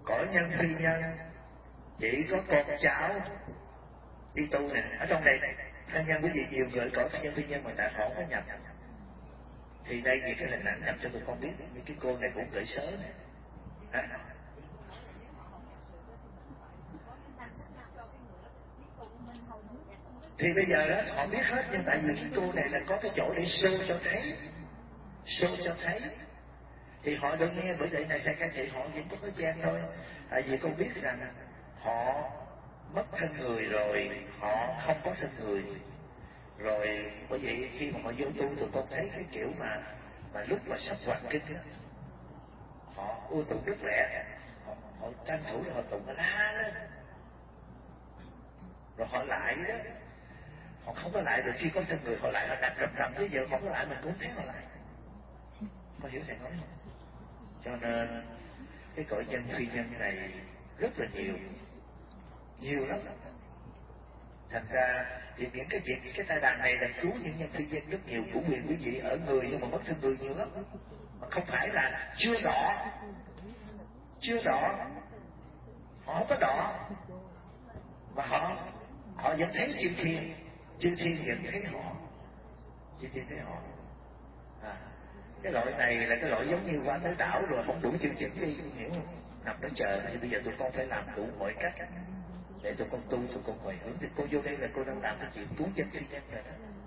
cõi nhân phi nhân chỉ có con cháu đi tu nè. Ở trong này thân nhân quý vị nhiều người cõi nhân phi nhân mà tại họ không có nhập. Thì đây vì cái hình ảnh nhập cho tụi con biết, như cái cô này cũng gửi sớ này. Thì bây giờ đó họ biết hết, nhưng tại vì cái cô này là có cái chỗ để show cho thấy, thì họ được nghe. Bởi vậy này thầy các chị họ vẫn có cái gian thôi. Tại vì con biết rằng họ mất thân người rồi, họ không có thân người rồi. Bởi vậy khi mà họ vô tu tụi con thấy cái kiểu mà lúc mà sắp hoàn kinh đó, họ ưa tụng rất lẹ, họ tranh thủ rồi họ tụng la lên, rồi họ lại đó. Họ không có lại được, khi có thân người họ lại, họ đặt rầm chứ giờ không có lại mình cũng thấy họ lại. Có hiểu thầy nói không? Cho nên cái cõi nhân phi nhân này rất là nhiều lắm. Thành ra thì những cái việc, cái tai đàn này là cứu những nhân phi nhân rất nhiều. Của quyền quý vị ở người nhưng mà mất thân người nhiều lắm. Mà không phải là chưa đỏ, họ không có đỏ, và họ vẫn thấy chư thiên vẫn thấy họ, chư thiên thấy họ. Cái loại này là cái loại giống như qua tới đảo rồi không đủ chương trình đi, hiểu không? Nằm đó chờ. Thì bây giờ tụi con phải làm đủ mọi cách để tụi con tu, tụi con hồi hướng. Thì cô vô đây là cô đang làm cái chuyện cứu dân phi nhân rồi đó.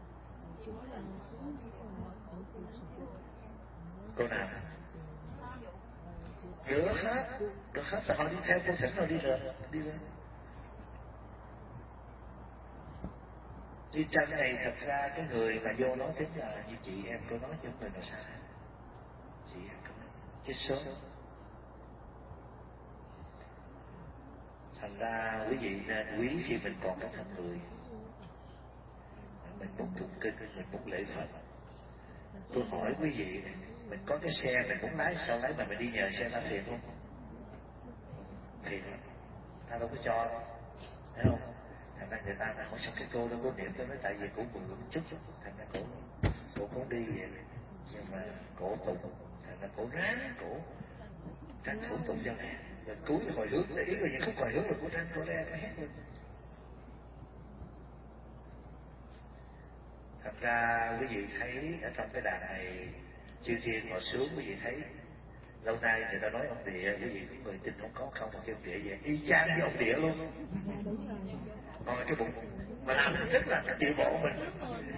Cô nào được hết là họ đi theo cô thỉnh rồi đi lên. Đi tranh này thật ra cái người mà vô nói tính là như chị em cô nói cho mình là sai. Chị em cô nói chết sớm. Thành ra quý vị nên quý khi mình còn có thân người. Mình muốn tụng kinh, mình muốn lễ Phật. Tôi hỏi quý vị, mình có cái xe mình muốn lái, sao lái mà mình đi nhờ xe ta phiền không? Phiền lắm. Ta đâu có cho, thấy không? Thành ra người ta hỏi sao cái cô đâu có niệm. Tôi nói tại vì cổ mượn chút. Thành ra cổ cũng đi vậy. Nhưng mà cổ tụng, thành ra cổ ráng, cổ tranh thủ tụng cho nè. Rồi cuối hồi hướng, để ý rồi những khúc hồi hướng là cổ tranh cổ ra, nó hét lên. Thật ra quý vị thấy ở trong cái đàn này chư thiên họ sướng. Quý vị thấy lâu nay người ta nói ông địa, quý vị có người tin không có mà kêu ông địa vậy, y chang với ông địa luôn. Ngồi cái bụng mà làm rất là cái điệu bộ mình.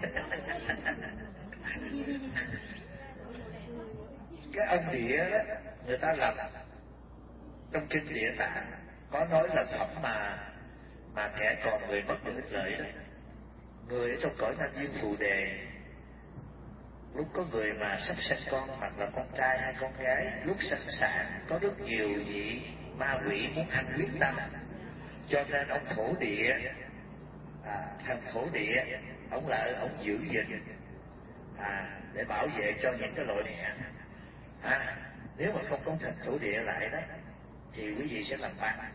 Cái ông địa đó người ta làm trong kinh Địa Tạng có nói là phẩm mà kẻ còn người mất được ích lợi đó. Người ở trong cõi Nam Dương Phù Đề, lúc có người mà sắp sinh con, hoặc là con trai hay con gái, lúc sanh sản có rất nhiều vị ma quỷ muốn ăn huyết tâm, cho nên ông thổ địa, thần thổ địa, ông giữ gìn để bảo vệ cho những cái loại này ăn. Nếu mà không có thần thổ địa lại đó thì quý vị sẽ làm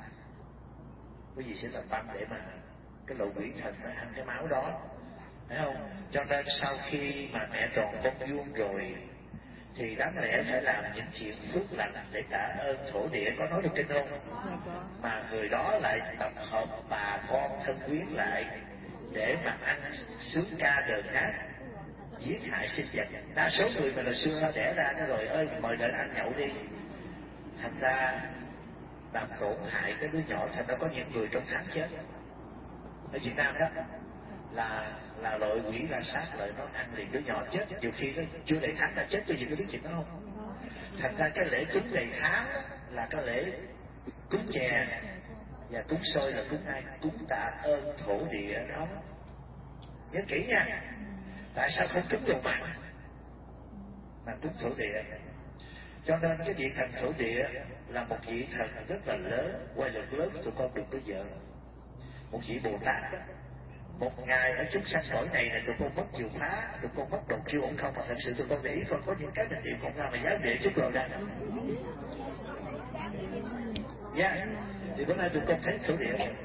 băng, để mà cái lộ quỷ thần nó ăn cái máu đó, thấy không? Cho nên sau khi mà mẹ tròn con vuông rồi thì đáng lẽ phải làm những chuyện phước lành để trả ơn thổ địa. Có nói được kinh không? Mà người đó lại tập hợp bà con thân quyến lại để mà ăn sướng ca đờn hát, giết hại sinh vật. Đa số người mà hồi xưa đẻ ra nó rồi ơi mời đến ăn nhậu đi, thành ra làm tổn hại cái đứa nhỏ. Thành ra có những người trong tháng chết ở Việt Nam đó là loại quỷ ra sát lại nó ăn liền đứa nhỏ chết. Nhiều khi nó chưa đầy tháng là chết. Cho gì có biết chuyện đó không? Thành ra cái lễ cúng đầy tháng đó là cái lễ cúng chè, và cúng xôi là cúng ai? Cúng tạ ơn thổ địa đó. Nhớ kỹ nha. Tại sao không cúng đồ mặn mà cúng thổ địa? Cho nên cái vị thần thổ địa là một vị thần rất là lớn, quay lực lớn. Tụi con đừng có vợ. Một vị Bồ Tát đó, một ngày ở chúng sanh cõi này là tụi con mất chìa khóa, tụi con mất đầu kêu ông không. Mà thật sự tụi con để ý con có những cái mình niệm không ra mà giáo địa chút rồi đó. Thì bữa nay tụi con thấy thổ địa không?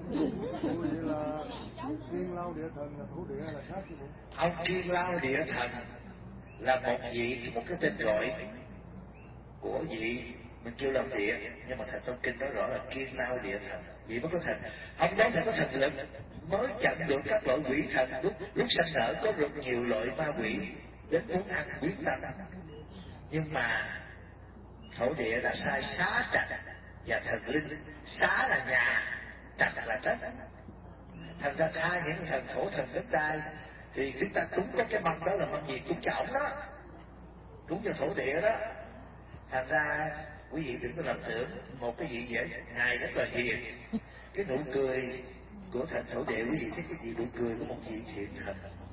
Kiên Lao Địa Thần là thổ địa là khác chứ bộ? Ông Kiên Lao Địa Thần là một cái tên gọi của vị mình kêu làm địa, nhưng mà thần trong kinh nói rõ là kiên lao địa thần, vậy mới có thần. Ông đó phải có thần lực mới chặn được các loại quỷ thần. Lúc sanh nở có rất nhiều loại ma quỷ đến muốn ăn quyết tâm, nhưng mà thổ địa đã sai xá trạch và thần linh. Xá là nhà, trạch là đất, thành ra hai những thần thổ thần đất đai. Thì chúng ta cúng có cái mâm đó là mâm gì? Cúng cho ổng đó, cúng cho thổ địa đó. Thành ra quý vị đừng có lầm tưởng một cái vị vậy ngài rất là hiền. Cái nụ cười của thần thổ địa, quý vị thấy cái gì? Nụ cười của một vị thiện thần.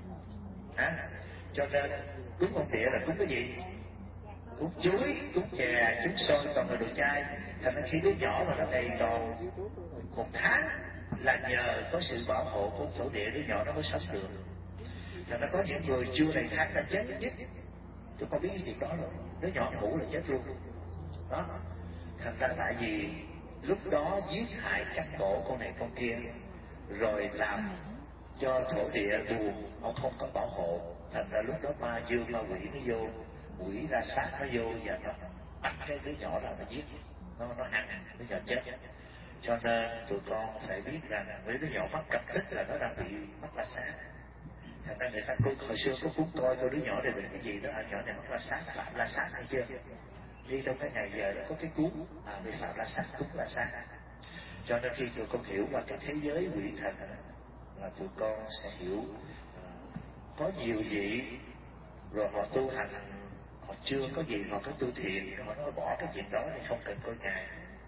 Cho nên cúng ông địa là cúng cái gì? Cúng chuối, cúng chè, cúng xôi, toàn là đồ chay. Thành ra khi đứa nhỏ mà nó đầy tròn 1 tháng là nhờ có sự bảo hộ của thổ địa, đứa nhỏ nó mới sống được. Thành ra có những người chưa đầy tháng là chết nhất. Tôi có biết cái chuyện đó rồi, đứa nhỏ ngủ là chết luôn đó. Thành ra tại vì lúc đó giết hại cắt cổ con này con kia, rồi làm cho thổ địa buồn, ông không có bảo hộ. Thành ra lúc đó ma dương ma quỷ nó vô, quỷ ra sát nó vô và nó bắt cái đứa nhỏ ra nó giết, nó ăn đứa nhỏ chết. Cho nên tụi con phải biết rằng với đứa nhỏ mắc cặp tích là nó đang bị mắc la sát. Thành ra người ta hồi xưa có cúng coi đứa nhỏ này bị cái gì đó, nhỏ này mắc la sát, phạm la sát hay chưa? Đi trong cái ngày giờ đó có cái cuốn bị phạm la sát, cúng la sát. Cho nên khi tụi con hiểu qua cái thế giới quỷ thần là tụi con sẽ hiểu có nhiều vị rồi họ tu hành, họ chưa có gì, họ có tu thiện, họ nói bỏ cái chuyện đó thì không cần coi ngài.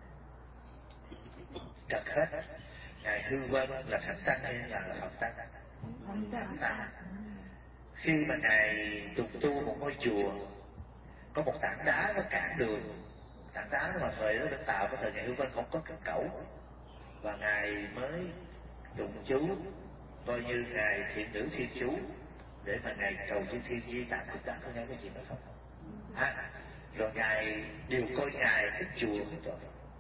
Trật hết. Ngài Hư Vân là thánh tăng hay là Phật tăng? Thánh tăng. Khi mà ngài trùng tu một ngôi chùa, có một tảng đá nó cản đường. Tảng đá mà thời đó được tạo cái thời ngài Hư Vân không có cần cẩu, và ngài mới tụng chú coi như ngài thiện nữ thiên chú để mà ngài cầu chư thiên di tản cục đá. Có nhớ cái chuyện đó không? Rồi ngài điều coi ngài cái chùa rồi.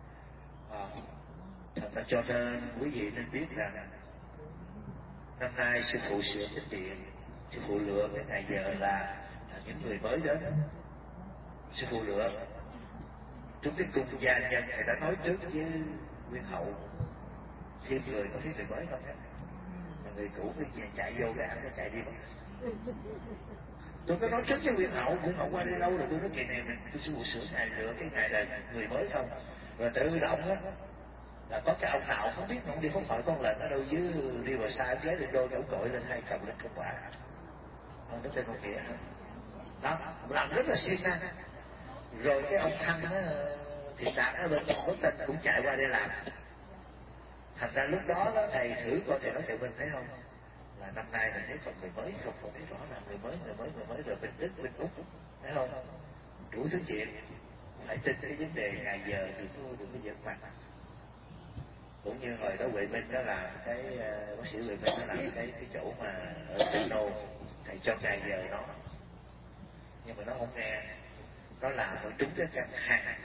Thật ra cho nên quý vị nên biết rằng năm nay sư phụ sửa chánh điện, sư phụ lựa cái ngày giờ là những người mới đến. Sư phụ lựa chúng cái cung gia nhân, người ta nói trước với nguyên hậu thêm người, có thấy người mới không hết, mà người cũ cái chạy vô cái ăn cái chạy đi mất. Tôi có nói trước với nguyên hậu qua đây lâu rồi, tôi nói kỳ này tôi sư phụ sửa ngày lựa cái ngày là người mới không, rồi tự động á là có cái ông nào không biết ông đi phóng hội con lệnh ở đâu dưới đi vào xa ghế lên đôi cái ông gọi lên hai chồng lên công quả, ông đó tên ông Nghĩa đó, làm rất là siêng năng. Rồi cái ông Thăng á, Thiện Đạt ở bên Hồ Tinh cũng chạy qua đây làm. Thành ra lúc đó thầy thử coi, thầy nói tụi mình thấy không, là năm nay mình thấy còn người mới không thấy rõ là người mới rồi Bình Đức, Bình Úc, thấy không? Đủ thứ chuyện, phải tin cái vấn đề ngày giờ thì đừng có giỡn mặt. Cũng như hồi đó Huệ Minh đó làm cái bác sĩ Huệ Minh đó làm cái chỗ mà ở Tây Nô, thầy cho ngày giờ nó, nhưng mà nó không nghe, nó làm nó trúng cái căn hàng,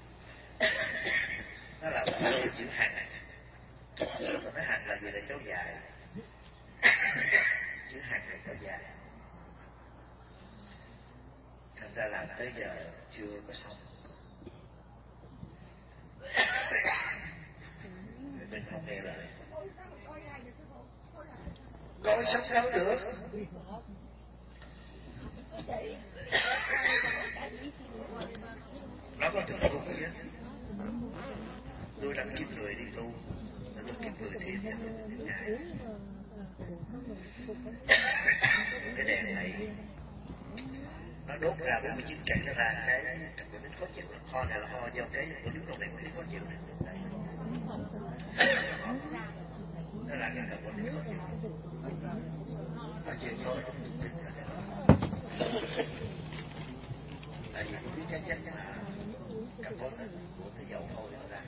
nó làm cái chữ hàng, nó nói hàng là gì? Là kéo dài, chữ hàng là kéo dài. Thành ra làm tới giờ chưa có xong. Mình không nghe lời, coi sống đâu được. Nó có thực tu gì hết. Tôi làm kiếp người đi tu, tôi kiếp người thiện cho tôi ngài. Cái đèn này nó đốt ra 49 cây, nó ra cái trầm của nó khó chịu. Ho này là ho do cái đứng đầu này có khó chịu này. Nó là cái trầm của nó khó chịu. Nó chịu thôi. Tại vì tôi biết chắc chắn là carbon của cái dầu thôi nó ra.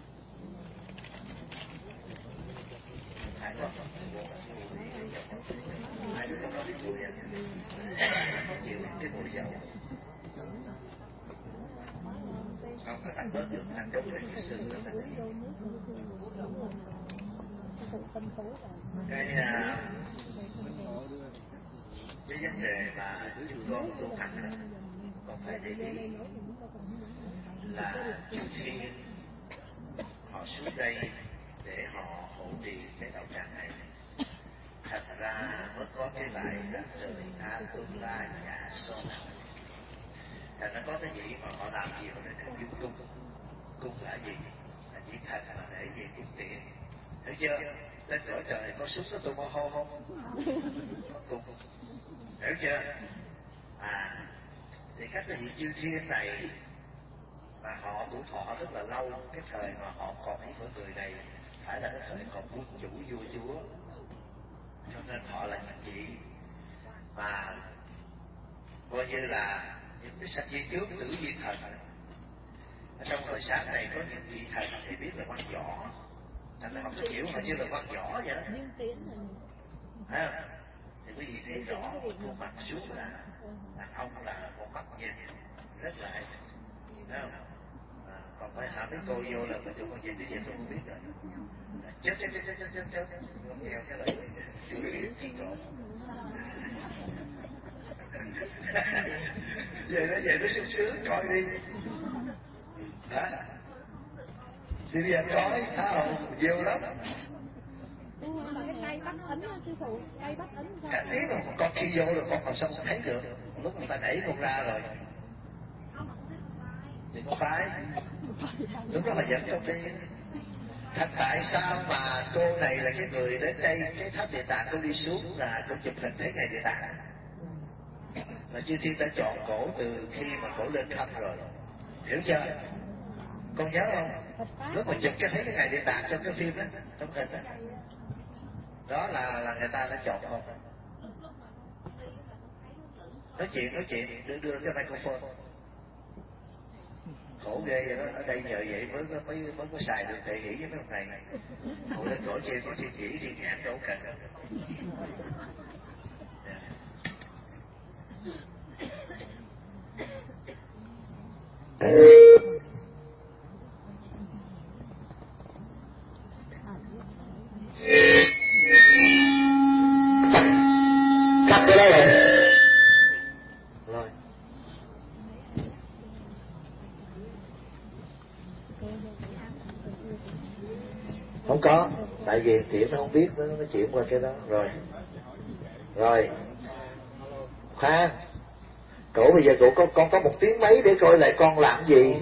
Hai con hai đứa nó đi vui à, khó chịu cái mùi dầu. Không có tắt bớt được, ăn đốt lên cái xương rất là đi. Cái vấn đề mà con tu hành đó, con phải để ý là chư thiên họ xuống đây để họ hộ trì cái đạo tràng này, thành ra mới có cái bài là trời Atula Dạ So. Thành ra có cái gì mà họ làm gì mà để được cung. Cung là gì? Là chỉ thành là để về cung tiện. Hiểu chưa? Lên cõi trời có súng có tung hô không? Cung. Hiểu chưa? Thì các cái vị chư thiên này mà họ tuổi thọ rất là lâu, cái thời mà họ còn ý của người này phải là cái thời còn quân chủ vua chúa, cho nên họ là những vị mà coi như là những cái sanh viên trước tử viên thần. Ở trong thời sáng này có những vị thần thì biết là văn võ, thành ra họ cứ hiểu họ như là văn võ vậy đó. Thấy không? Thì quý vị thấy rõ khuôn mặt xuống là đàn ông là con mắt nhìn rất là hay, thấy không? Còn phải hỏi mấy cô vô là mình vô con nhìn cái gì tôi không biết rồi. Chết không nghe cái lời chữ biết thì rồi. Về nó sướng sướng coi đi. Hả? Thì bây giờ coi tha hồ nhiều lắm. Cây bắt ấn á sư phụ, cây bắt ấn sao? Cả tiếng rồi con khi vô rồi con làm sao không thấy được. Lúc người ta đẩy con ra rồi thì con phải lúc đó là dẫn con đi. Thật tại sao mà cô này là cái người đến đây cái tháp địa tạng cô đi xuống là cô chụp hình thấy ngày địa tạng là chư thiên đã chọn cổ từ khi mà cổ lên thăm rồi, hiểu chưa? Con nhớ không? Lúc mà chụp cái thấy cái ngày địa tạng trong cái phim đó, trong hình đó, đó là người ta đã chọn không? Nói chuyện đưa cái microphone. Khổ ghê vậy đó, ở đây nhờ vậy mới có xài được thể nghĩ với mấy ông này. Ngồi lên cõi trên có thiên chỉ thiên nhãn đâu cần. Cắt cái đó rồi. Không có, tại vì chuyện nó không biết nó chuyển qua cái đó rồi khoan, cổ bây giờ cổ con có 1 tiếng mấy để coi lại con làm gì,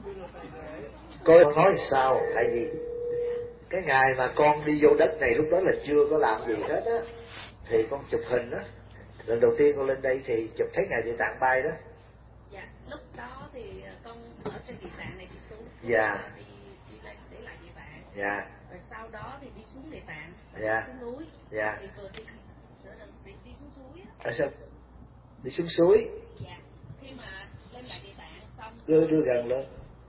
coi con nói sao. Tại vì cái ngày mà con đi vô đất này lúc đó là chưa có làm gì hết á, thì con chụp hình á, lần đầu tiên con lên đây thì chụp thấy ngày địa tạng bay đó. Dạ, lúc đó thì con ở trên địa tạng này đi xuống. Dạ. Đi lên để lại địa tạng. Dạ. Rồi sau đó thì đi xuống địa tạng, dạ. xuống núi. Dạ. Thì rồi đi xuống suối á. À, sao? Đi xuống suối. Dạ. Khi mà lên lại địa tạng xong. Đưa gần lên.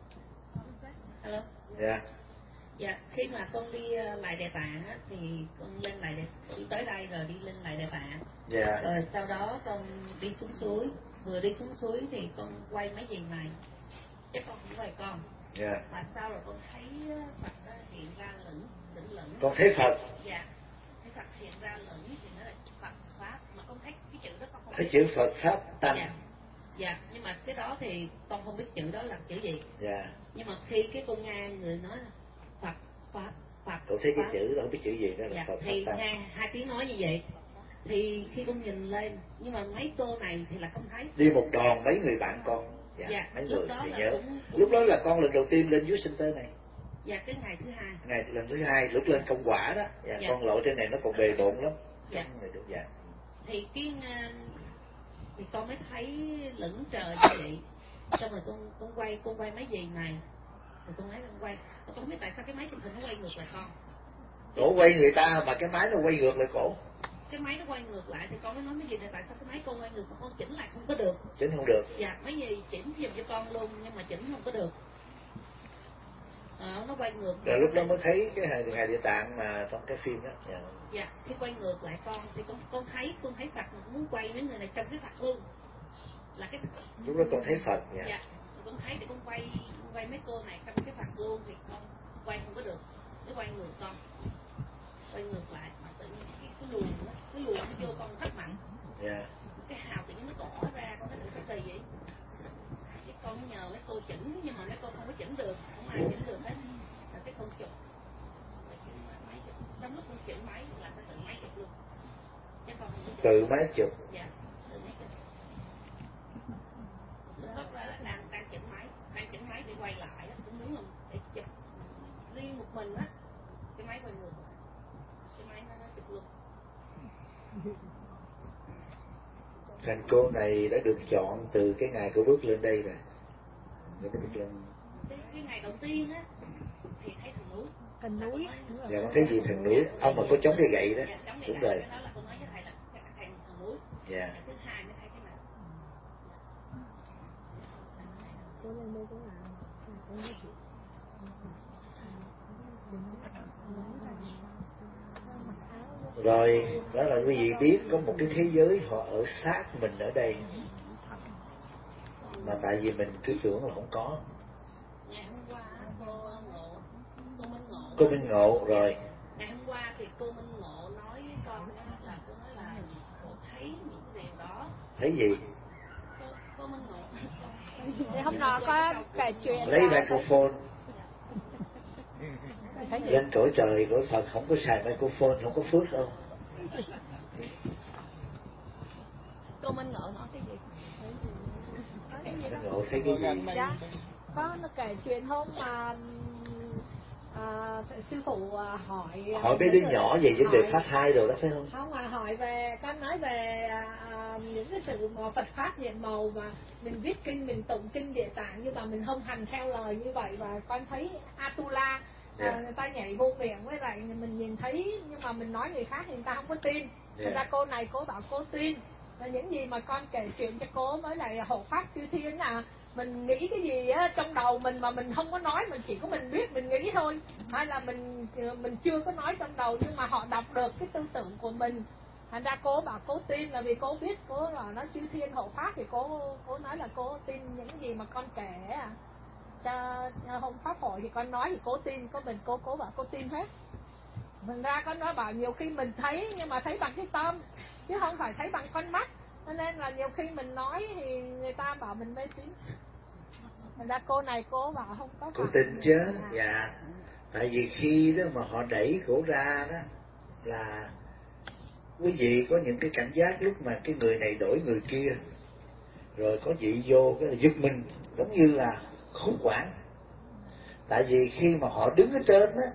Alo. Dạ. Dạ, khi mà con đi lại địa tạng á thì con lên lại con tới đây rồi đi lên lại địa tạng. Dạ. Rồi sau đó con đi xuống suối, vừa đi xuống suối thì con quay mấy gì này, chứ con không quay con. Dạ. Mà sau rồi con thấy Phật hiện ra lửng. Con thấy Phật. Dạ. Thấy Phật hiện ra lửng thì nó là Phật Pháp, mà con thấy cái chữ đó con không thấy biết. chữ Phật Pháp Tăng. Dạ. Dạ, nhưng mà cái đó thì con không biết chữ đó là chữ gì. Dạ. Nhưng mà khi cái con nghe người nói là Phật Pháp Phật. Con thấy cái Pháp. chữ đó không biết chữ gì đó là dạ, Phật thì Pháp Tăng. nghe 2 tiếng nói như vậy. Thì khi con nhìn lên, nhưng mà mấy cô này thì là không thấy. Đi một đoàn mấy người bạn con. Dạ, mấy người thì nhớ. Lúc đó là con lần đầu tiên lên dưới Center này. Dạ, cái ngày thứ 2. Ngày lần thứ 2 lúc lên công quả đó. Dạ, dạ. Con lộ trên này nó còn bề bộn lắm. Dạ. Dạ. Thì thì con mới thấy lững trời như vậy. Xong rồi con quay mấy gì này. Rồi con nói con quay. Con không biết tại sao cái máy chụp hình nó quay ngược lại con. Cổ quay người ta mà cái máy nó quay ngược lại cổ. Cái máy nó quay ngược lại thì con mới nói mấy gì này, tại sao cái máy con quay ngược mà con chỉnh lại không có được. Chỉnh không được. Dạ, mấy gì chỉnh giùm cho con luôn nhưng mà chỉnh không có được. Nó quay ngược. Rồi lúc đó mới thấy cái ngày địa tạng mà trong cái phim đó. Dạ. Dạ, khi quay ngược lại con thì con thấy Phật muốn quay mấy người này trong cái Phật luôn. Là cái lúc đó con thấy Phật. Dạ. Dạ, con thấy để con quay mấy cô này trong cái Phật luôn thì con quay không có được. Nó quay ngược con. Quay ngược lại mà tự nhiên cái luồng nó vô con rất mạnh. Dạ. Cái hào tự nhiên nó tỏ ra con thấy sao kỳ vậy. Cái con nhờ mấy cô chỉnh nhưng mà mấy cô Từ mấy chục. Dạ, từ mấy chục. Lúc đó là đang chỉnh máy để quay lại á, cũng muốn là để chụp riêng một mình á, cái máy quay ngược, cái máy nó chụp ngược. Thành cô này đã được chọn từ cái ngày cô bước lên đây rồi. Cái ngày đầu tiên á thì thấy thần núi. Dạ, con thấy gì thần núi? Ông mà có chống cái gậy đó. Dạ, đúng rồi. đó là cô nói với thầy là thầy thần núi. Dạ. Cái thứ hai mới thấy cái này. Cô lên đây cũng làm. Rồi, đó là quý vị biết có một cái thế giới họ ở sát mình ở đây. Mà tại vì mình cứ tưởng là không có. Ngày hôm qua cô Minh Ngộ rồi. Ngày hôm qua thì cô Minh Ngộ nói với con là cô nói là cô thấy những cái điều đó. Thấy gì? Cô Minh Ngộ. Thì hôm nọ có kể chuyện. Lấy microphone. Lên cõi trời của Phật không có xài microphone, không có phước đâu. Cô Minh Ngộ nói cái gì? Minh Ngộ thấy cái gì? Dạ, có nó kể chuyện hôm mà sư phụ hỏi mấy đứa nhỏ về vấn đề phá thai rồi đó phải không? Không, mà hỏi về, con nói về những cái sự mà Phật pháp nhiệm màu mà mình viết kinh, mình tụng kinh Địa Tạng nhưng mà mình không hành theo lời như vậy, và con thấy Atula người ta nhảy vô miệng, với lại mình nhìn thấy nhưng mà mình nói người khác thì người ta không có tin. Thật ra cô này cô bảo cô tin, và những gì mà con kể chuyện cho cô mới lại hộ pháp chư thiên là mình nghĩ cái gì á trong đầu mình mà mình không có nói, mình chỉ có mình biết mình nghĩ thôi, hay là mình chưa có nói trong đầu nhưng mà họ đọc được cái tư tưởng của mình. Thành ra cô bảo cô tin là vì cô biết, cô là nó chư thiên hộ pháp thì cô nói là cô tin những gì mà con kể cho hôm pháp hội thì con nói thì cô tin, có mình cô bảo cô tin hết. Thành ra con nói bảo nhiều khi mình thấy nhưng mà thấy bằng cái tâm chứ không phải thấy bằng con mắt, cho nên là nhiều khi mình nói thì người ta bảo mình mê tín. Thành ra cô này cô bảo không có. Cô tin chứ. Dạ. Tại vì khi đó mà họ đẩy cổ ra đó là quý vị có những cái cảm giác lúc mà cái người này đổi người kia, rồi có vị vô cái là giật mình, giống như là khốn quản. Tại vì khi mà họ đứng ở trên á,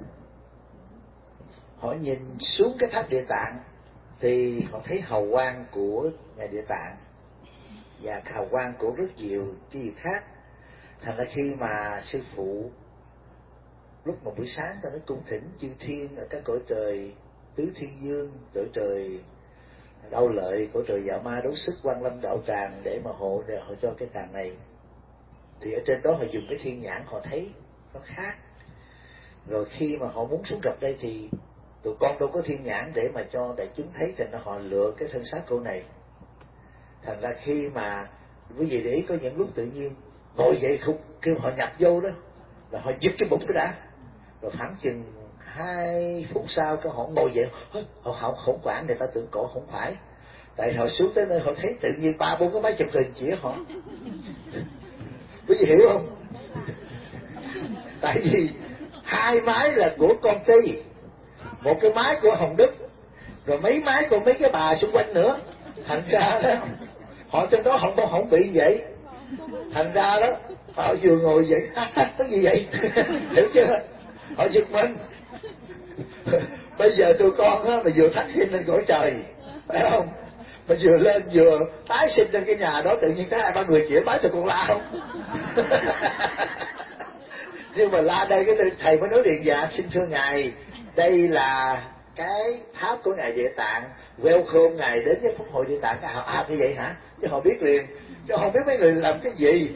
họ nhìn xuống cái tháp Địa Tạng thì họ thấy hào quang của nhà Địa Tạng và hào quang của rất nhiều cái gì khác. Thành ra khi mà sư phụ lúc mà buổi sáng ta nói cung thỉnh chư thiên ở các cõi trời tứ thiên dương, cõi trời Đau Lợi, cõi trời Dạ Ma Đấu Sức, Quan Lâm Đạo Tràng để mà hộ cho cái tràng này, thì ở trên đó họ dùng cái thiên nhãn họ thấy nó khác. Rồi khi mà họ muốn xuống gặp đây thì tụi con đâu có thiên nhãn để mà cho đại chúng thấy, thì nó họ lựa cái thân xác cô này. Thành ra khi mà quý vị để ý có những lúc tự nhiên ngồi dậy không kêu họ nhập vô đó là họ giật cái bụng cái đã, rồi khoảng chừng 2 phút sau cái họ ngồi dậy, họ khủng hoảng, người ta tưởng cổ không phải, tại họ xuống tới nơi họ thấy tự nhiên 3-4 cái máy chụp hình chỉ họ. Quý vị hiểu không? Tại vì 2 máy là của con Ty, một cái máy của Hồng Đức, rồi mấy máy của mấy cái bà xung quanh nữa. Thành ra đó họ trên đó không bị vậy. Thành ra đó họ vừa ngồi vậy cái gì vậy? Hiểu chưa? Họ giật mình. Bây giờ tụi con á mà vừa thắt xin lên cõi trời, phải không? Mà vừa lên vừa tái sinh trên cái nhà đó, tự nhiên thấy 2-3 người chỉ bái tụi con la không? Nhưng mà la đây cái thầy mới nói liền: dạ xin thưa ngài, đây là cái tháp của ngài Địa Tạng, welcome ngài đến với pháp hội Địa Tạng. Như vậy hả? Chứ họ biết liền, chứ không biết mấy người làm cái gì.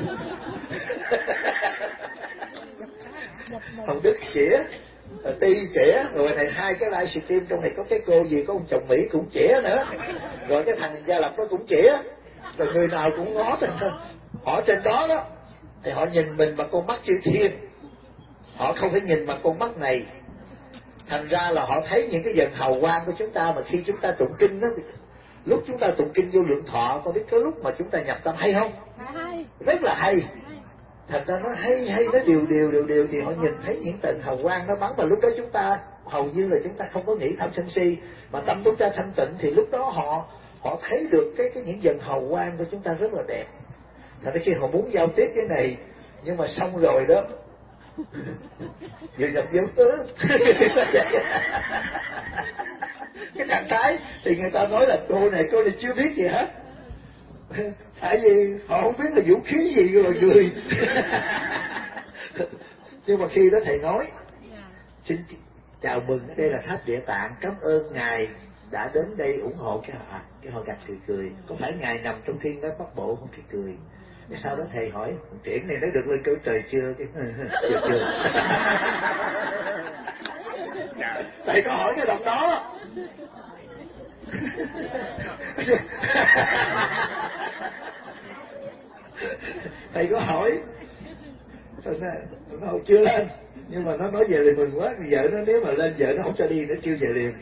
Hồng Đức chĩa, Ty chĩa, rồi này 2 cái livestream trong này có cái cô gì có ông chồng Mỹ cũng chĩa nữa, rồi cái thằng Gia Lập nó cũng chĩa, rồi người nào cũng ngó trên thân. Họ trên đó đó thì họ nhìn mình bằng con mắt chư thiên, họ không phải nhìn bằng con mắt này. Thành ra là họ thấy những cái dần hào quang của chúng ta. Mà khi chúng ta tụng kinh đó, lúc chúng ta tụng kinh Vô Lượng Thọ, con biết cái lúc mà chúng ta nhập tâm hay không? Hay. Rất là hay. Thành ra nó hay nó điều thì họ nhìn thấy những tầng hào quang nó bắn, và lúc đó chúng ta hầu như là chúng ta không có nghĩ tham sân si, mà tâm chúng ta thanh tịnh, thì lúc đó họ thấy được cái những dần hào quang của chúng ta rất là đẹp. Thành ra khi họ muốn giao tiếp cái này, nhưng mà xong rồi đó vừa nhập dấu tứ cái trạng thái thì người ta nói là cô này chưa biết gì hết, tại vì họ không biết là vũ khí gì rồi người nhưng mà khi đó thầy nói xin chào mừng, đây là tháp Địa Tạng, cảm ơn ngài đã đến đây ủng hộ cái họ gật cười. Có phải ngài nằm trong thiên đới Bắc Bộ không? Cái cười. Sau đó thầy hỏi triển này nó được lên cõi trời chưa? Chưa. Thầy có hỏi cái đoạn đó. Thầy có hỏi, nó chưa lên, nhưng mà nó nói về liền mừng quá. Vợ nó nếu mà lên, vợ nó không cho đi, nó kêu về liền.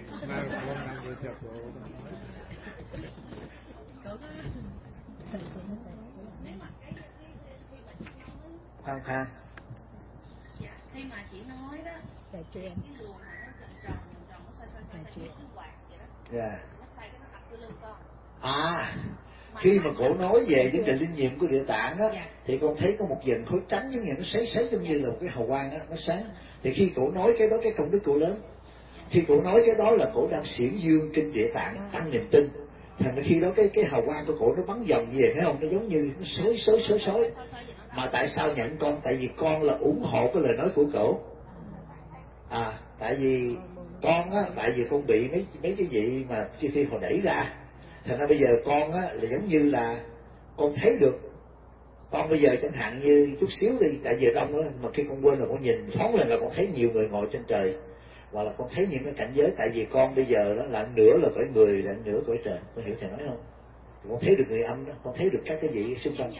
Khoan. Dạ, khi mà chị nói đó, cái luồng mà nó tròn nó xoay cái quạt vậy đó. Dạ. Nó xoay cái nó ập vô lưng con. Khi mà cổ nói về vấn đề linh nghiệm của Địa Tạng á, thì con thấy có một dần khối trắng giống như nó sấy giống như là một cái hào quang á, nó sáng. Thì khi cổ nói cái đó, cái công đức cổ lớn. Khi cổ nói cái đó là cổ đang xiển dương kinh Địa Tạng, tăng niềm tin. Thành ra khi đó cái hào quang của cổ nó bắn vòng về, thấy không? Nó giống như nó xối. Mà tại sao nhận con? Tại vì con là ủng hộ cái lời nói của cổ. Tại vì con á, tại vì con bị mấy cái gì mà khi họ đẩy ra, thành ra bây giờ con á là giống như là con thấy được. Con bây giờ chẳng hạn như chút xíu đi, tại vì đông á, mà khi con quên là con nhìn phóng lên là con thấy nhiều người ngồi trên trời, hoặc là con thấy những cái cảnh giới. Tại vì con bây giờ đó là nửa là cõi người, là nửa cõi trời. Con hiểu thầy nói không? Con thấy được người âm đó, con thấy được các cái gì xung quanh.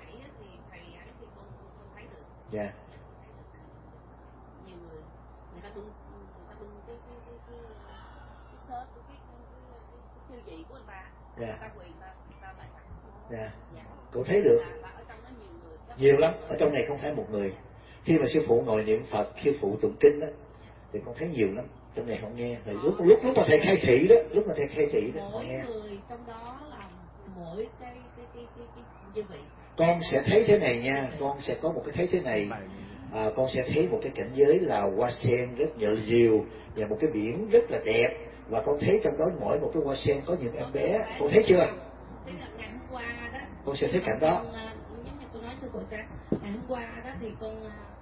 Dạ. Nhiều người ta bưng cái sớt của cái siêu dị của người ta. Dạ. Người ta quỳ người ta lại mặt. Dạ. Cô thấy được. Ở trong đó nhiều người. Nhiều lắm, ở trong này không phải một người. Khi mà sư phụ ngồi niệm Phật, sư phụ tụng kinh đó, thì con thấy nhiều lắm. Trong này không nghe. Rồi lúc mà thầy khai thị đó, mỗi nghe. người trong đó là mỗi cái dư vị. Con sẽ thấy thế này nha, con sẽ có một cái thấy thế này. Con sẽ thấy một cái cảnh giới là hoa sen rất nhợ dịu và một cái biển rất là đẹp, và con thấy trong đó mỗi một cái hoa sen có những em bé. Con thấy chưa? Thế là ngày hôm qua đó, con sẽ thấy cảnh đó. Giống như tôi nói với cô Trang, ngày hôm qua đó thì con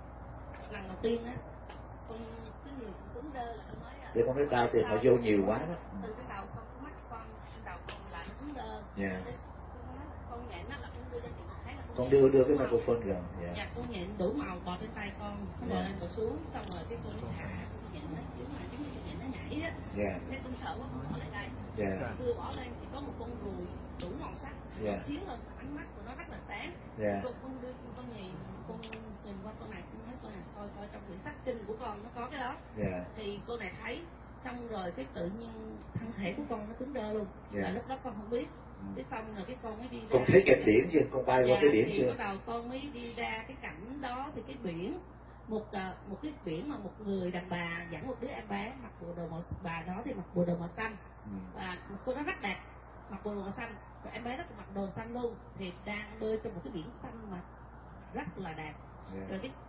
lần đầu tiên á, con cái người cứng đơ là con nói là. Thì con nói tao thì họ vô nhiều quá đó. Từ cái đầu con, cái mắt con, cái đầu con lại nó cứng đơ. Dạ. Con nhện nó là con đưa cho chị con thấy là con đưa cái microphone gần. Dạ, con nhện đủ màu bò trên tay con, nó bò lên bò xuống, xong rồi cái con nó thả nhện nó giống như con nhện nó nhảy á. Thế con sợ quá con bỏ lại đây. Đưa bỏ lên thì có một con ruồi đủ màu sắc, xíu hơn, ánh mắt của nó rất là sáng. Con đưa con nhìn qua con này, con nói con này coi trong quyển sách kinh của con nó có cái đó. Thì cô này thấy, xong rồi cái tự nhiên thân thể của con nó cứng đơ luôn. Là lúc đó con không biết. Thế xong rồi cái con mới đi ra. Con thấy cảnh biển chưa? Con bay qua cái biển chưa? Bắt đầu con mới đi ra cái cảnh đó, thì cái biển, một cái biển mà một người đàn bà dẫn một đứa em bé mặc bộ đồ màu, bà đó thì mặc bộ đồ màu xanh, và cô đó rất đẹp, mặc bộ đồ màu xanh, rồi em bé đó cũng mặc đồ xanh luôn, thì đang bơi trong một cái biển xanh mà rất là đẹp. Rồi cái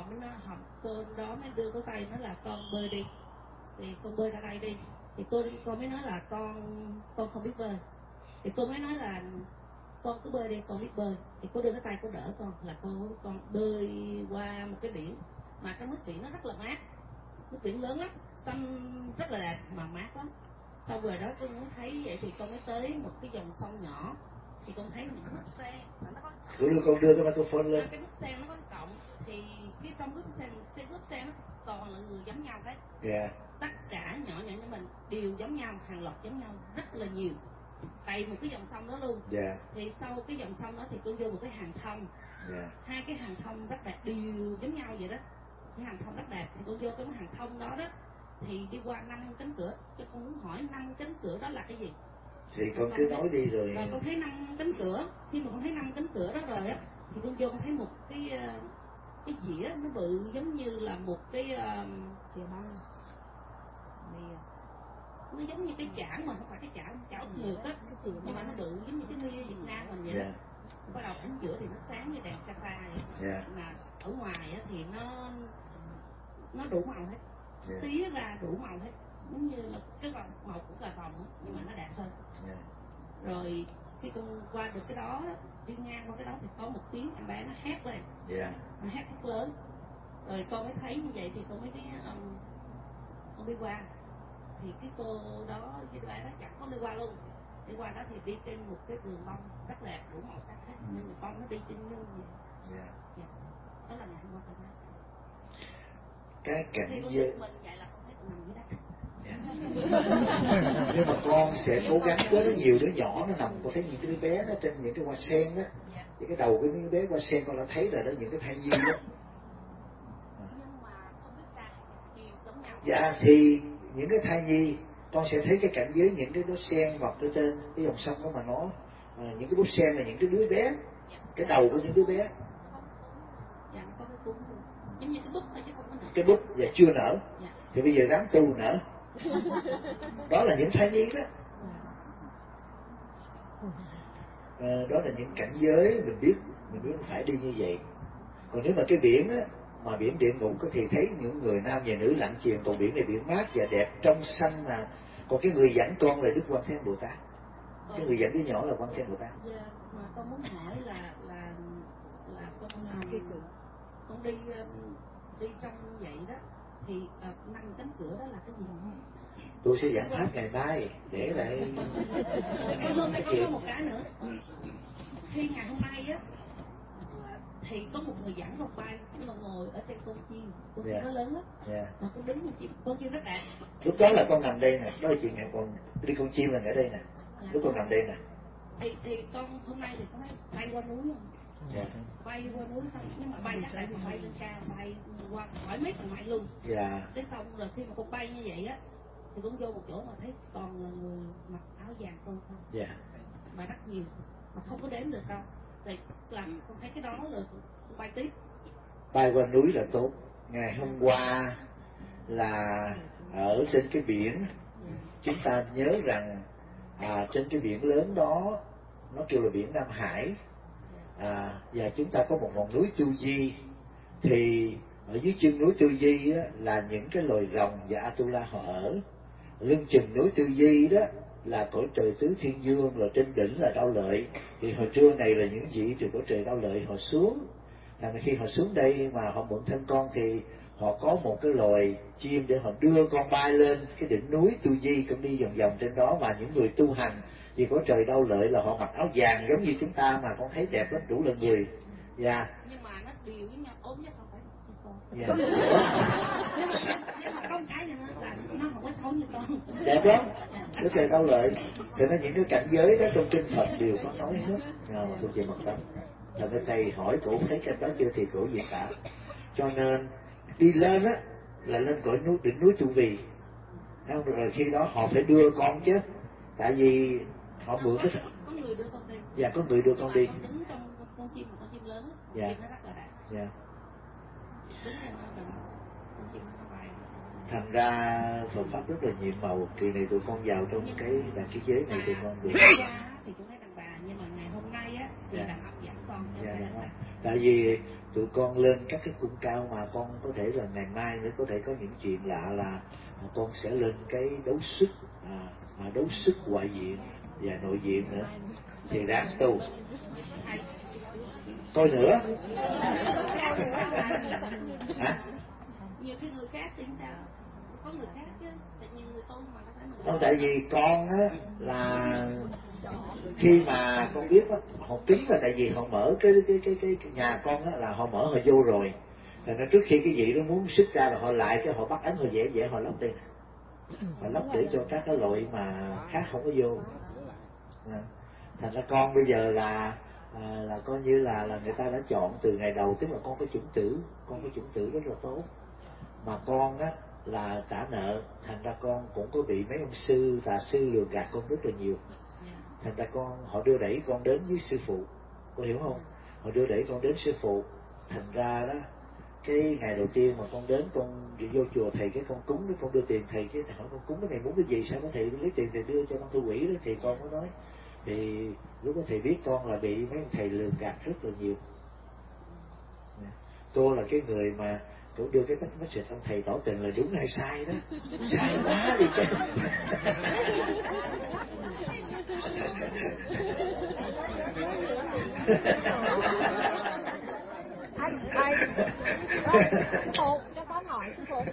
cô đó mới đưa cái tay nói là con bơi đi, thì con bơi ra đây đi. Thì cô mới nói là con không biết bơi. Thì cô mới nói là con cứ bơi đi, con biết bơi. Thì cô đưa cái tay cô đỡ con, là con bơi qua một cái biển, mà cái nước biển nó rất là mát, nước biển lớn lắm, xanh rất là đẹp mà mát lắm. Sau rồi đó con muốn thấy vậy thì con mới tới một cái dòng sông nhỏ, thì con thấy những nút sen mà nó có con đưa cái microphone lên. Cái nút sen nó có cộng, thì cái trong nút sen nó toàn là người giống nhau hết. Tất cả nhỏ như mình đều giống nhau, hàng loạt giống nhau rất là nhiều, tại một cái dòng sông đó luôn. Thì sau cái dòng sông đó thì con vô một cái hàng thông. Hai cái hàng thông rất đẹp, đều giống nhau vậy đó. Cái hàng thông rất đẹp, thì con vô cái hàng thông đó đó, thì đi qua 5 cánh cửa. Cho con muốn hỏi 5 cánh cửa đó là cái gì? Thì con cứ nói đi rồi. Rồi con thấy 5 cánh cửa. Khi mà con thấy 5 cánh cửa đó rồi á, thì con vô con thấy một cái cái dĩa nó bự giống như là một cái Dĩa băng. nó giống như cái chảo mà không phải cái chảo ngược á, nhưng mà nó bự giống như cái nia Việt Nam mình vậy đó. Bắt đầu ở giữa thì nó sáng như đèn sapphire vậy. Mà ở ngoài á thì nó đủ màu hết, tía ra đủ màu hết, giống như là cái màu của cà vòng nhưng mà nó đẹp hơn. Rồi khi con qua được cái đó, đi ngang qua cái đó thì có một tiếng em bé nó hét lên, nó hét rất lớn. Rồi con mới thấy như vậy thì con mới con đi qua, thì cái cô đó cái bé đó chẳng có đi qua luôn. Đi qua đó thì đi trên một cái vườn bông rất đẹp, đủ màu sắc hết, nhưng mà con nó đi trên như vậy. Đó là ngày hôm qua con nói. Cái cảnh giới mình vậy là con thấy con nằm dưới đất. Nhưng mà con sẽ cố gắng, có rất nhiều đứa nhỏ nó nằm, con thấy những cái đứa bé nó trên những cái hoa sen đó, thì cái đầu cái đứa bé hoa sen con đã thấy rồi đó, những cái thai nhi đó. Nhưng mà không biết ra đều giống nhau. Dạ thì những cái thai nhi con sẽ thấy cái cảnh giới những cái đứa sen mọc ở trên cái dòng sông đó, mà nó những cái búp sen là những cái đứa bé, cái đầu của những đứa bé. Dạ, có cái cúng giống như cái búp thôi chứ không có nở. Cái búp và chưa nở. Thì bây giờ ráng tu nở. Đó là những thai nhi đó. Đó là những cảnh giới mình biết phải đi như vậy. Còn nếu mà cái biển á, mà biển địa ngục có thì thấy những người nam và nữ lặn chìm, còn biển này biển mát và đẹp trong xanh mà. Còn cái người dẫn con là Đức Quan Thế Bồ Tát, cái người dẫn đứa nhỏ là Quan Thế Bồ Tát. Mà con muốn hỏi là con đi trong vậy đó thì 5 cánh cửa đó là cái gì không? Tôi sẽ giảng pháp ngày mai để lại. Hôm nay có một cái nữa. Khi ngày hôm nay á thì có một người dẫn một bay, nhưng mà ngồi ở trên con chim nó lớn lắm. Mà con đứng con chim rất đẹp. Lúc đó là con nằm đây nè, đó là chuyện ngày con đi con chim là ở đây nè. Lúc con nằm đây nè. Thì con hôm nay thì con thấy bay qua núi không? Bay qua núi xong, nhưng mà bay chắc lại còn bay lên cao, bay qua khỏi mấy thằng mày luôn. Thế xong rồi khi mà con bay như vậy á thì cũng vô một chỗ mà thấy toàn là người mặc áo vàng không. Mà rất nhiều, mà không có đếm được đâu. Thì làm con thấy cái đó rồi con bay tiếp. Bay qua núi là tốt. Ngày hôm qua là ở trên cái biển, chúng ta nhớ rằng trên cái biển lớn đó nó kêu là biển Nam Hải, và chúng ta có một ngọn núi Tu Di. Thì ở dưới chân núi Tu Di á, là những cái loài rồng và Atula họ ở. Lưng chừng núi Tu Di đó là cõi trời tứ thiên dương, là trên đỉnh là Đao Lợi. Thì hồi trưa này là những vị từ cõi trời Đao Lợi họ xuống. Thành khi họ xuống đây mà họ mượn thân con thì họ có một cái loài chim để họ đưa con bay lên cái đỉnh núi Tu Di, cũng đi vòng vòng trên đó. Mà những người tu hành vì có trời Đao Lợi là họ mặc áo vàng giống như chúng ta, mà con thấy đẹp lắm, đủ là người. Nhưng mà nó đều với nhau, ốm nhất không phải con. Nhưng mà có một cái nữa là nó không có xấu như con. Đẹp lắm, cái trời Đao Lợi. Thì nó những cái cảnh giới đó trong kinh Phật đều có nói hết. Mà tôi chỉ mặc tâm. Là cái thầy hỏi cổ thấy cái đó chưa thì cổ gì cả. Cho nên đi lên á là lên cõi núi, đỉnh núi Tu Vì. Rồi khi đó họ phải đưa con chứ, tại vì họ mượn cái. Có người đưa con đi. Dạ, có người đưa con đi. Con đứng trong con chim, mà con chim lớn, chim nó rất là đẹp. Đứng trên đó con chim nó bay. Thành ra Phật pháp rất là nhiệm màu. Kỳ này tụi con vào trong cái đàn cái giới này tụi con được. Thì cũng thấy đàn bà, nhưng mà ngày hôm nay á thì đàn ông dẫn con. Tại vì tụi con lên các cái cung cao mà con có thể là ngày mai nữa có thể có những chuyện lạ là con sẽ lên cái đấu sức ngoại diện và nội diện nữa, thì đáng tu. Coi nữa. Hả? Nhiều cái người khác thì sao? Có người khác chứ, tại nhiều người tu mà nó phải mình. Không, tại vì con á là khi mà con biết á, họ kín là tại vì họ mở cái nhà con á là họ mở họ vô rồi. Thành ra trước khi cái vị đó muốn xuất ra là họ lại cái họ bắt ấn họ vẽ họ lắp đây. Họ lắp để cho các cái loại mà khác không có vô. Thành ra con bây giờ là coi như là người ta đã chọn từ ngày đầu, tức là con có chủng tử rất là tốt. Mà con á là trả nợ, thành ra con cũng có bị mấy ông sư tà sư lừa gạt con rất là nhiều. Thành ra họ đưa đẩy con đến với sư phụ, con hiểu không? Họ đưa đẩy con đến sư phụ, thành ra đó cái ngày đầu tiên mà con đến, con vô chùa thầy, cái con cúng, cái con đưa tiền thầy, cái thầy hỏi con cúng cái này muốn cái gì, sao có thầy lấy tiền thầy đưa cho con tu quỷ đó, thì con có nói thì lúc đó thầy biết con là bị mấy ông thầy lừa gạt rất là nhiều. Cô là cái người mà cô đưa cái message ông thầy tỏ tình là đúng hay sai đó, sai quá đi chứ. Sư phụ cho con hỏi sư phụ.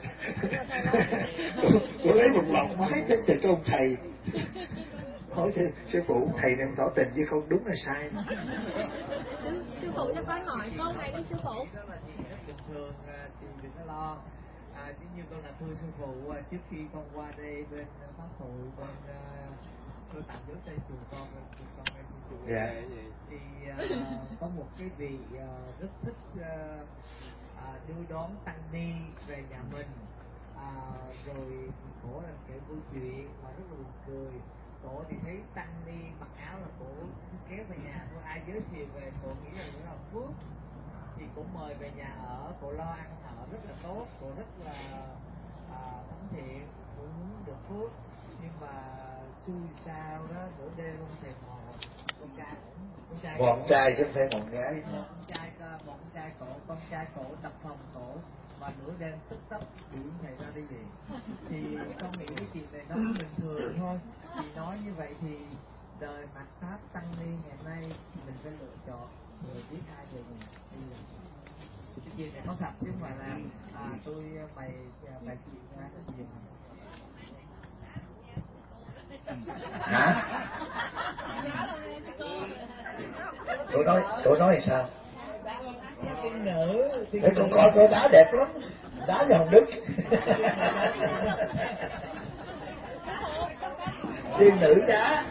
Cô lấy một lòng mái đến từ cái ông thầy, hỏi sư phụ thầy này tỏ tình chứ không đúng hay sai. Sư phụ cho con hỏi câu này đi sư phụ. Bình thường thì đừng có lo. Chứ như con là thưa sư phụ, trước khi con qua đây bên pháp hội bên tôi tặng nước đây chùa con bên chùa thì có một cái vị rất thích đưa đón tăng ni về nhà mình, rồi cổ là kể câu chuyện mà rất là buồn cười. Cổ thì thấy tăng ni mặc áo là cổ kéo về nhà thôi, ai giới thiệu về cổ nghĩ là nó là phước, thì cũng mời về nhà ở, cổ lo ăn ở rất là tốt, cổ rất là thánh thiện, cũng muốn được phước. Nhưng mà xui sao đó bữa đêm ông thầy mò con trai chứ không phải con gái. Con trai cổ đập phòng cổ và nửa đêm tức tốc đuổi thầy ra đi về. Thì con nghĩ cái chuyện này nó bình thường thôi. Thì nói như vậy thì đời mặt pháp tăng ni ngày nay mình phải lựa chọn người biết ai về nhà. Cái chuyện này có thật chứ mà là tôi bày chuyện ra cái chuyện này. Hả? Tôi nói sao? Để con coi cô đá đẹp lắm, đá cho Hồng Đức. Tiên nữ đá.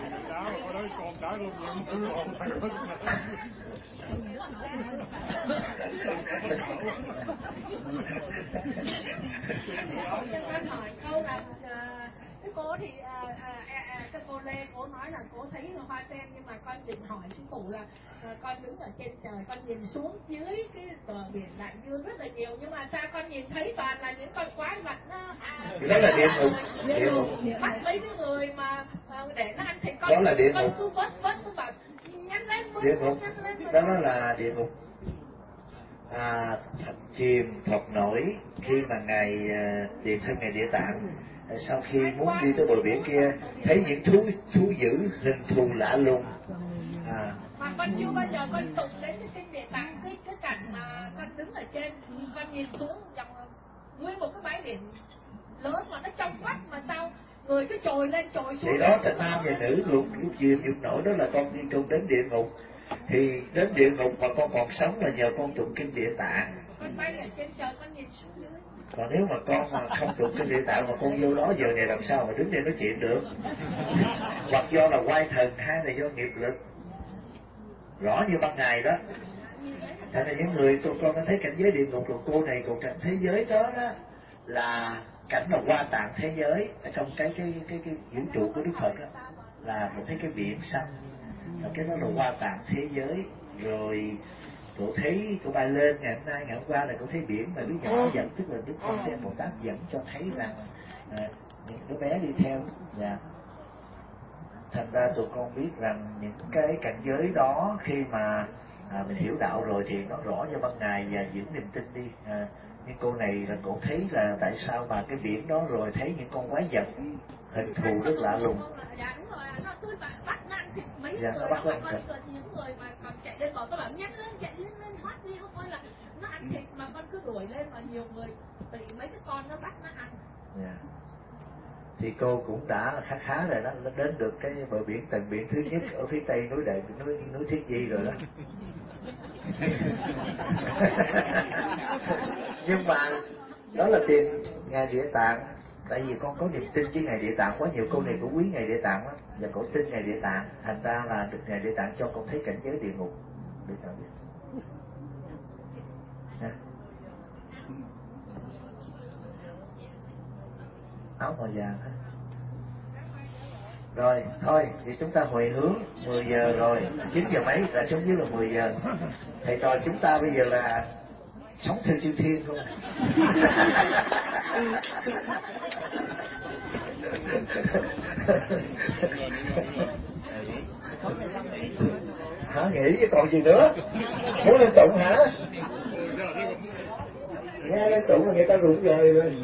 Con hỏi câu là cái cô thì cái cô Lê cô nói là cô thấy hoa sen, nhưng mà con định hỏi sư phụ là con đứng ở trên trời con nhìn xuống dưới cái bờ biển đại dương rất là nhiều, nhưng mà sao con nhìn thấy toàn là những con quái vật nó đó là địa ngục. bắt mấy cái người mà để nó ăn thịt con. Đó là địa ngục. Con cứ vớt cứ bảo nhanh lên địa ngục. Đó là địa ngục. Chìm thọc nổi khi mà ngài tiền thân ngài Địa Tạng sau khi muốn đi tới bờ biển kia thấy những thú dữ hình thù lạ lùng. Mà con chưa bao giờ con tụng đến cái kinh Địa Tạng, cái cảnh mà con đứng ở trên, con nhìn xuống dòng nguyên một cái bãi biển lớn mà nó trong vắt, mà sao người cứ trồi lên trồi xuống. Thì đó là nam và nữ lúc chìm nhục nổi, đó là con đi trong đến địa ngục. Thì đến địa ngục mà con còn sống là nhờ con tụng kinh Địa Tạng. Con bay ở trên trời con nhìn xuống dưới. Còn nếu mà con mà không tụng kinh Địa Tạng mà con vô đó giờ này làm sao mà đứng đây nói chuyện được? Hoặc do là oai thần, hay là do nghiệp lực. Rõ như ban ngày đó. Thế là những người con có thấy cảnh giới địa ngục, rồi cô này còn cảnh thế giới đó là cảnh là Hoa Tạng thế giới ở trong cái vũ trụ của Đức Phật đó, là một cái biển xanh, cái đó là Hoa Tạng thế giới. Rồi cô thấy cô bay lên ngày hôm nay, ngày hôm qua là cô thấy biển mà đứa nhỏ dẫn, tức là Đức Phật Thế Bồ Tát dẫn cho thấy rằng những đứa bé đi theo. Thành ra tụi con biết rằng những cái cảnh giới đó khi mà mình hiểu đạo rồi thì nó rõ như ban ngày và giữ niềm tin đi. Nhưng cô này là cô thấy là tại sao mà cái biển đó rồi thấy những con quái vật hình thù rất lạ lùng. Dạ đúng rồi, nó cứ bắt nó ăn thịt mấy người, nó bắt những người mà còn chạy lên bờ, các bạn nhanh lên, chạy lên thoát đi, không phải là nó ăn thịt mà con cứ đuổi lên, mà nhiều người bị mấy cái con nó bắt nó ăn. Thì cô cũng đã khá rồi đó, nó đến được cái bờ biển, tầng biển thứ nhất ở phía tây núi Thiết Di rồi đó. Nhưng mà đó là tiền ngài Địa Tạng, tại vì con có niềm tin với ngài Địa Tạng quá nhiều. Cô này cũng quý ngài Địa Tạng lắm và cô tin ngài Địa Tạng, thành ra là được ngài Địa Tạng cho con thấy cảnh giới địa ngục. Địa Tạng biết. Áo màu vàng hết. Rồi thôi thì chúng ta hồi hướng 10 giờ rồi, 9 giờ mấy là xuống dưới là 10 giờ. Thầy trò chúng ta bây giờ là sống theo chư thiên không? Hả, nghĩ cái còn gì nữa? Muốn lên tụng hả? Nghe lên tụng là người ta rụng rời rồi.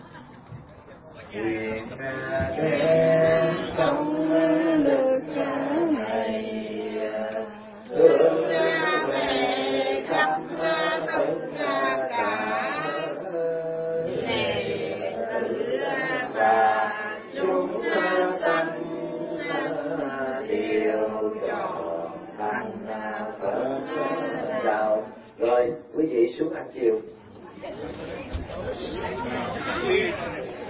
Quyền đem công đức này hướng về khắp tất cả đệ tử và chúng sanh đều trọn thành Phật đạo. Rồi quý vị xuống ăn chiều.